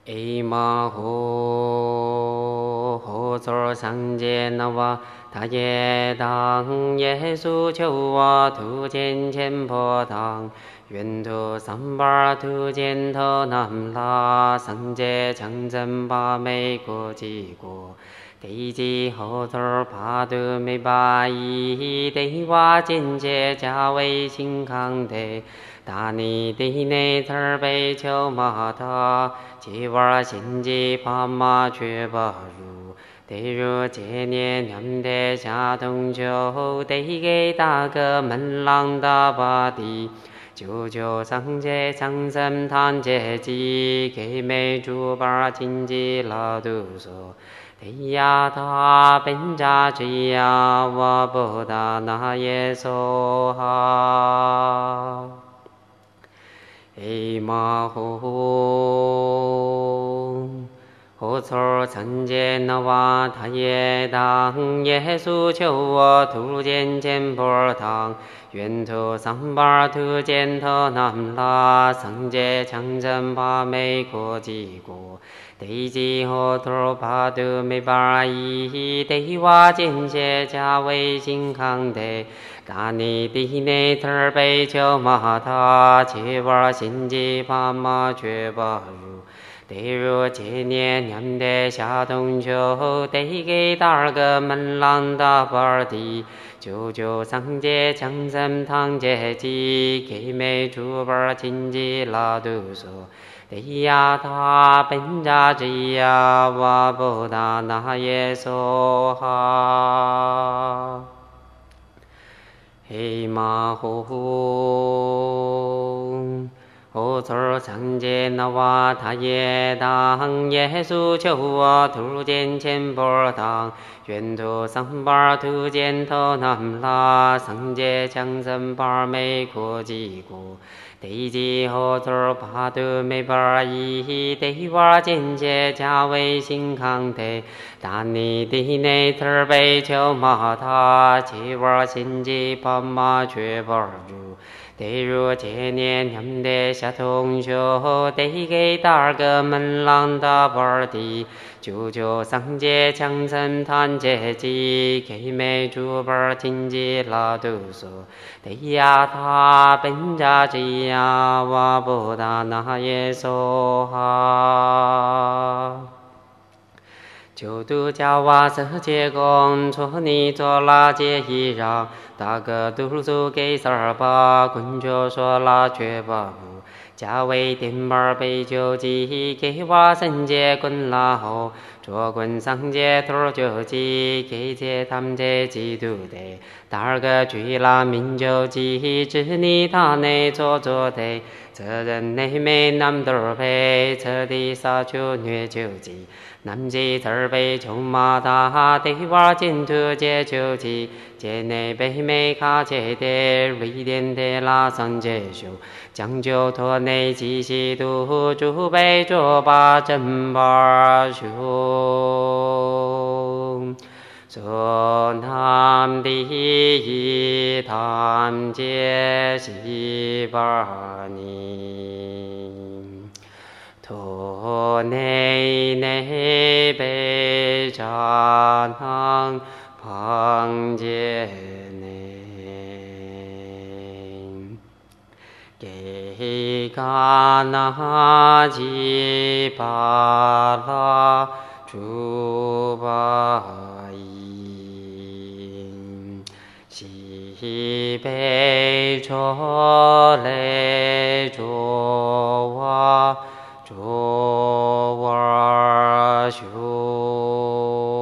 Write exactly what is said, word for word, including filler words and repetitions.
诶嘛吼，吼座上界那哇，他耶当耶稣求我图见前婆当，愿图三巴图见头南拉，上界强真巴美国几国。地基后头爬得没把一得瓦见界加为新康的，大尼地内词儿被求马他，几瓦心机怕马却不如，得入千年娘的下冬秋，得给大个门廊大把地。九九上界长生谈阶级，给美猪把经济老杜说。哎呀，他本家之呀，我不达那耶稣哈。哎嘛吼，后头曾见那瓦他也当耶稣求我图见见波堂，愿图三巴图见头南拉，上界强征把美国几国。地基后头爬得没把一，得瓦见些加为新康的，大尼地内头儿被求马他，七瓦心机怕马却不如，得入千年娘的下冬秋，得给大儿个门廊大把地，九九上界强生堂阶级，给美猪把经济拉都说。哎呀，他本家之呀，我不达那耶稣哈。嘿嘛吼吼，后头常见那瓦他也当耶稣求我图见前波当，愿图三巴图见头南拉，上界强生巴美国几国。地基后头爬得没把一，得瓦见些加为新康的，大尼地内头儿被求马他，七瓦心机怕马却不如，得入千年娘的下冬秋，得给大儿个门廊大把地，九九上界强生谈阶级，给美猪把经济拉都说。哎呀，他本家之呀，我不达那耶稣哈。就度家瓦色结工，错你做拉结一让，大个读书给三儿八，滚就说拉却不不。家为电板被救济，给瓦神结滚拉后，着滚上街头救济，给这他们这基督的，大儿个追拉民救济，只你他内做做的，这人内没南头配，这地撒求虐救济。南极词儿被求马达，得瓦进土接救济，界内北美卡切的，瑞典的拉上接修，讲究托内基西度，主北卓巴真巴修。说南地tham揭西巴尼，托内内北扎囊旁揭内，给嘎那吉巴拉朱巴依，西北卓雷卓瓦卓瓦修。